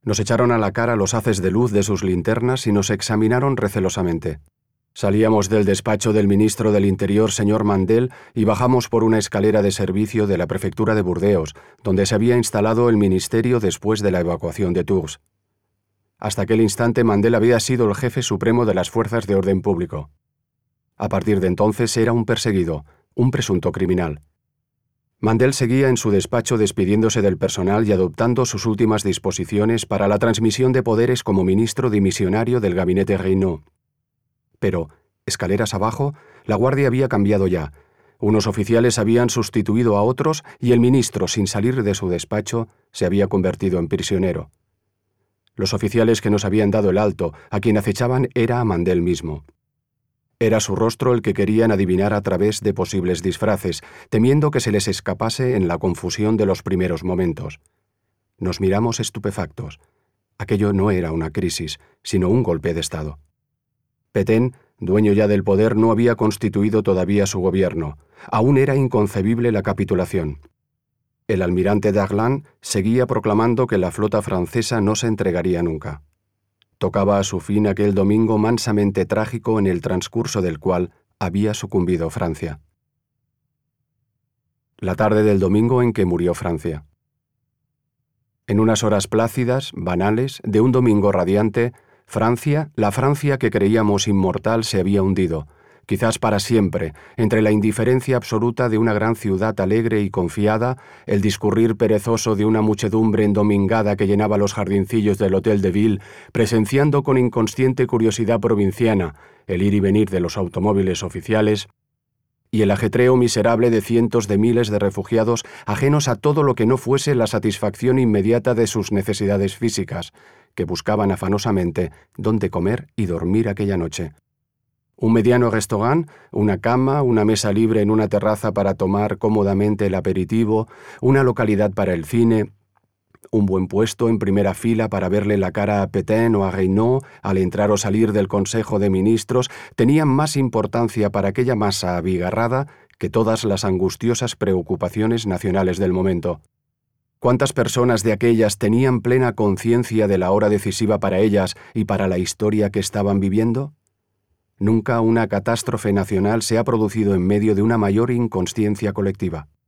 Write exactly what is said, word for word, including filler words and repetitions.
Nos echaron a la cara los haces de luz de sus linternas y nos examinaron recelosamente. Salíamos del despacho del ministro del Interior, señor Mandel, y bajamos por una escalera de servicio de la prefectura de Burdeos, donde se había instalado el ministerio después de la evacuación de Tours. Hasta aquel instante Mandel había sido el jefe supremo de las fuerzas de orden público. A partir de entonces era un perseguido, un presunto criminal. Mandel seguía en su despacho despidiéndose del personal y adoptando sus últimas disposiciones para la transmisión de poderes como ministro dimisionario del gabinete Reynaud. Pero, escaleras abajo, la guardia había cambiado ya. Unos oficiales habían sustituido a otros y el ministro, sin salir de su despacho, se había convertido en prisionero. Los oficiales que nos habían dado el alto, a quien acechaban, era a Mandel mismo. Era su rostro el que querían adivinar a través de posibles disfraces, temiendo que se les escapase en la confusión de los primeros momentos. Nos miramos estupefactos. Aquello no era una crisis, sino un golpe de Estado. Pétain, dueño ya del poder, no había constituido todavía su gobierno. Aún era inconcebible la capitulación. El almirante Darlan seguía proclamando que la flota francesa no se entregaría nunca. Tocaba a su fin aquel domingo mansamente trágico en el transcurso del cual había sucumbido Francia. La tarde del domingo en que murió Francia. En unas horas plácidas, banales, de un domingo radiante, Francia, la Francia que creíamos inmortal, se había hundido, quizás para siempre, entre la indiferencia absoluta de una gran ciudad alegre y confiada, el discurrir perezoso de una muchedumbre endomingada que llenaba los jardincillos del Hôtel de Ville, presenciando con inconsciente curiosidad provinciana el ir y venir de los automóviles oficiales, y el ajetreo miserable de cientos de miles de refugiados ajenos a todo lo que no fuese la satisfacción inmediata de sus necesidades físicas, que buscaban afanosamente dónde comer y dormir aquella noche. Un mediano restaurant, una cama, una mesa libre en una terraza para tomar cómodamente el aperitivo, una localidad para el cine, un buen puesto en primera fila para verle la cara a Pétain o a Reynaud al entrar o salir del Consejo de Ministros, tenían más importancia para aquella masa abigarrada que todas las angustiosas preocupaciones nacionales del momento. ¿Cuántas personas de aquellas tenían plena conciencia de la hora decisiva para ellas y para la historia que estaban viviendo? Nunca una catástrofe nacional se ha producido en medio de una mayor inconsciencia colectiva.